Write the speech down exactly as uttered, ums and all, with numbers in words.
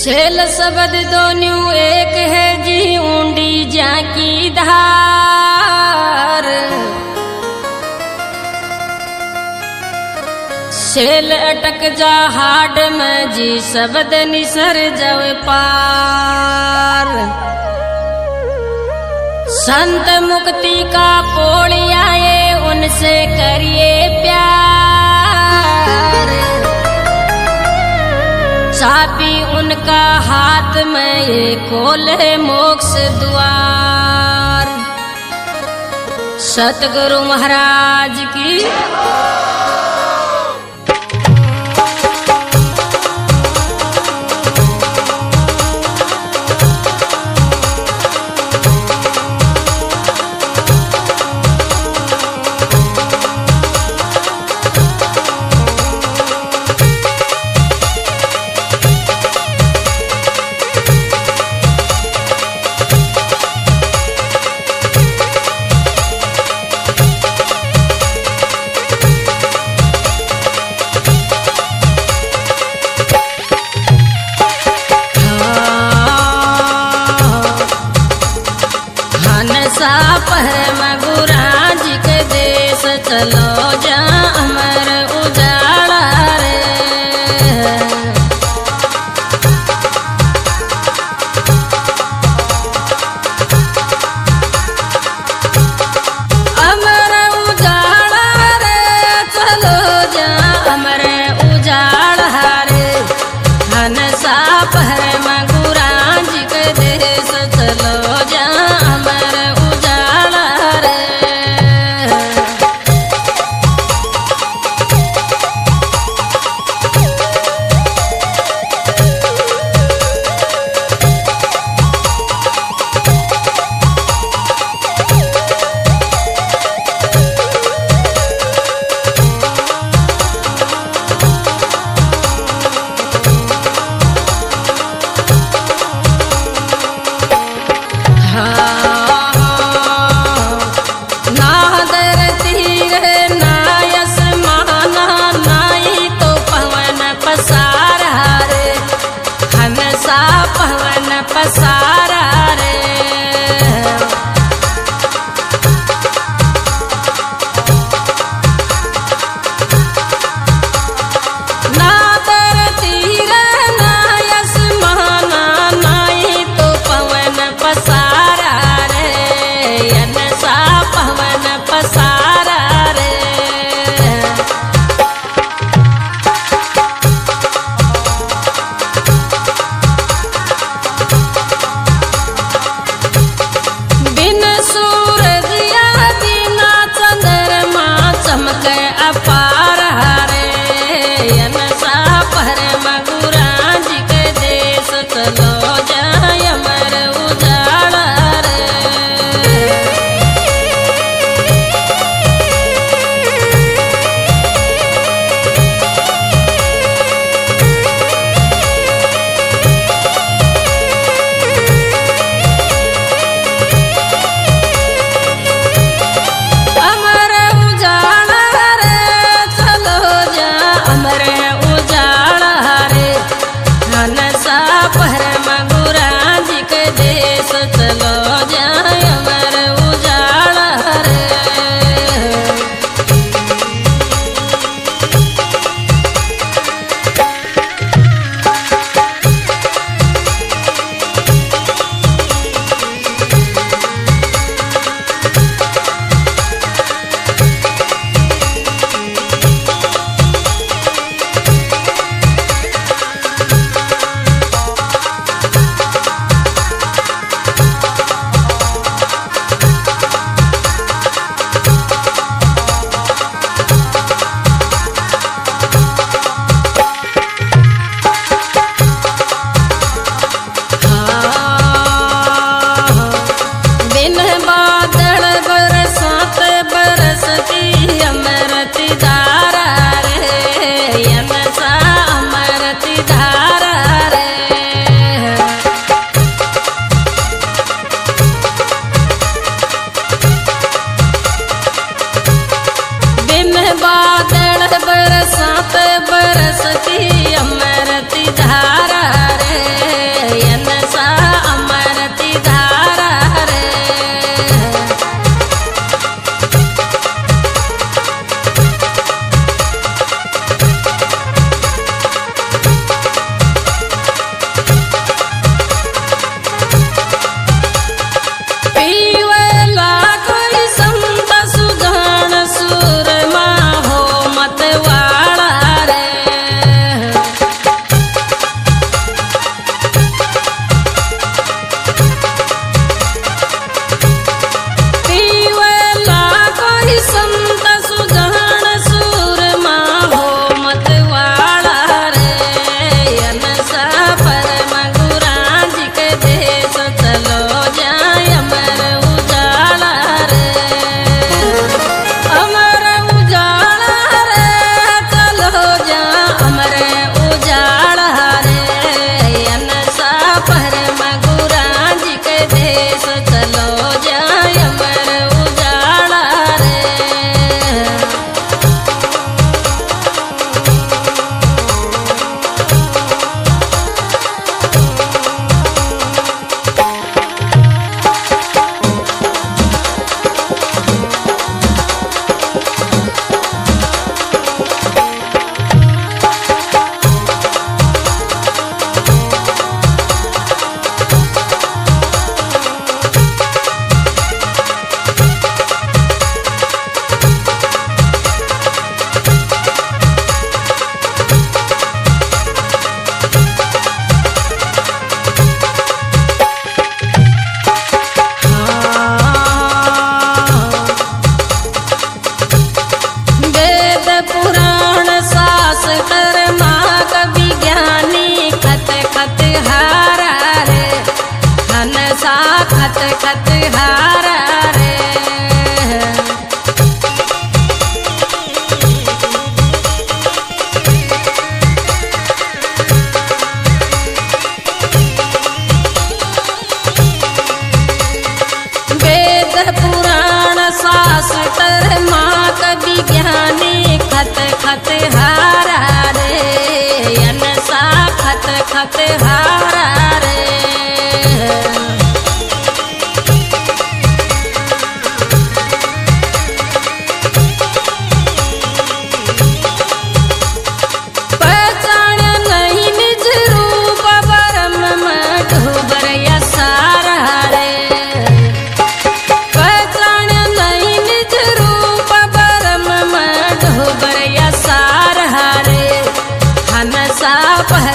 Shell शब्द दोन्यू एक है जी ऊंडी जाकी धार। शेल अटक जा हाड में जी शब्द निसर जव पार। संत मुक्ति का पोड़िया ये उनसे करिए प्यार। चाबी उनका हाथ में ये खोले मोक्ष द्वार। सतगुरु महाराज की पहर मगुराज के देश चलो जा अमर उजाला रे। अमर उजाला रे चलो जा अमर उजाला रे। हनसा पहर मगुराज के देश चलो जा अमर पसारा रे। ना धरती रे ना आसमाना नाई तो पवन पसारा रे। अनसा पवन पसारा रे। बरसात बरसती अमृत धारा रे। शास्त्र माग विज्ञानी खत खत हारा रे हनसा खत खत हारा रे पुराण शास्त्र माक विज्ञानी खत खत हारा रे अनसा खत खत हारा रे पहचान नहीं निज रूप ब्रह्म में डूबर या सारा रे साप